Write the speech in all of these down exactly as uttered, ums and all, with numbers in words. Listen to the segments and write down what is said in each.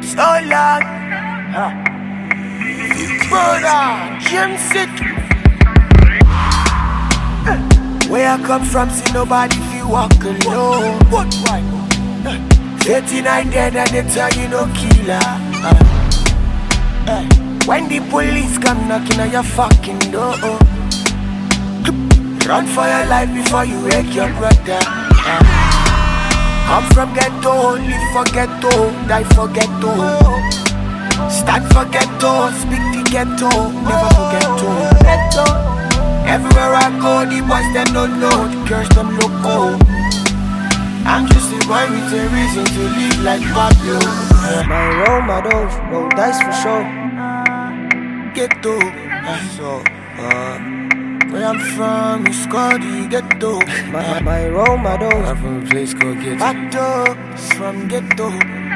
So long, huh? Brother, Jim Sick. Where I come from, see nobody feel walk alone. What why? thirty-nine dead and they tell you no killer. uh, uh, When the police come knocking on your fucking door, run for your life before you wake your brother. uh, Come from ghetto, live for ghetto, die for ghetto. Stand for ghetto, speak the ghetto, never forget to ghetto. Everywhere I go, the boys them don't know, the girls them loco. I'm just a boy with a reason to live like Pablo. My role models, roll dice for sure. Ghetto, so uh, where I'm from is called the ghetto. My, my role models, I'm from a place called Ghetto. Bato is from ghetto.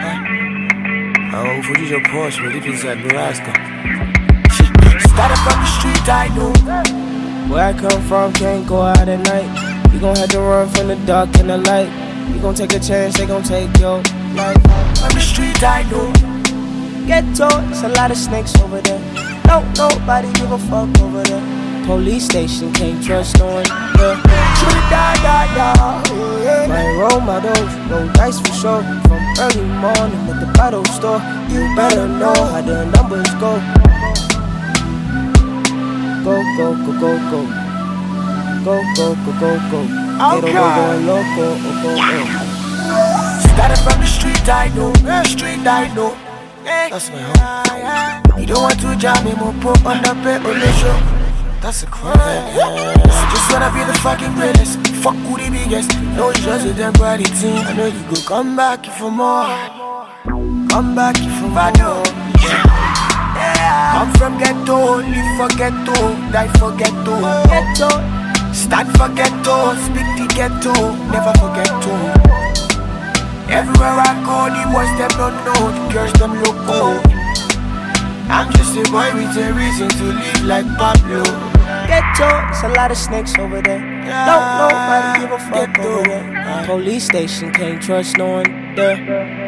I don't produce your Porsche, but live inside Nebraska. Started from the street, I know. where I come from, can't go out at night. You gon' have to run from the dark and the light. You gon' take a chance, they gon' take your life. On the street, I know. Ghetto, it's a lot of snakes over there. No, nobody give a fuck over there. Police station, can't trust no one. Yeah. Da, da, da. My role models, roll dice for sure. From early morning at the bottle store. You better know how the numbers go. Go, go, go, go, go. Go, go, go, go, go. Okay. Go, go, loco, go, go, go. Started from the street, I know. Street, I know. That's my home. You don't want to jam him up on the pay on the show. That's a crime. I just wanna be the fucking greatest. Fuck who the biggest. No, it's just a temporary thing. I know you go come back for more. Come back for more. Yeah. Come from ghetto, live for ghetto, die for ghetto. Ghetto. Stand for ghetto, speak the ghetto, never forget to. Everywhere I go, the boys them don't know, the girls them loco. I'm just a boy with a reason to live like Pablo. Ghetto, it's a lot of snakes over there. Don't nobody give a fuck Ghetto. over there. Police station, can't trust no one there.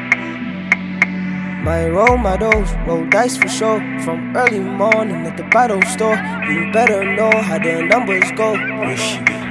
My role models, roll dice for sure. From early morning at the bottle store. You better know how the numbers go. Where she be?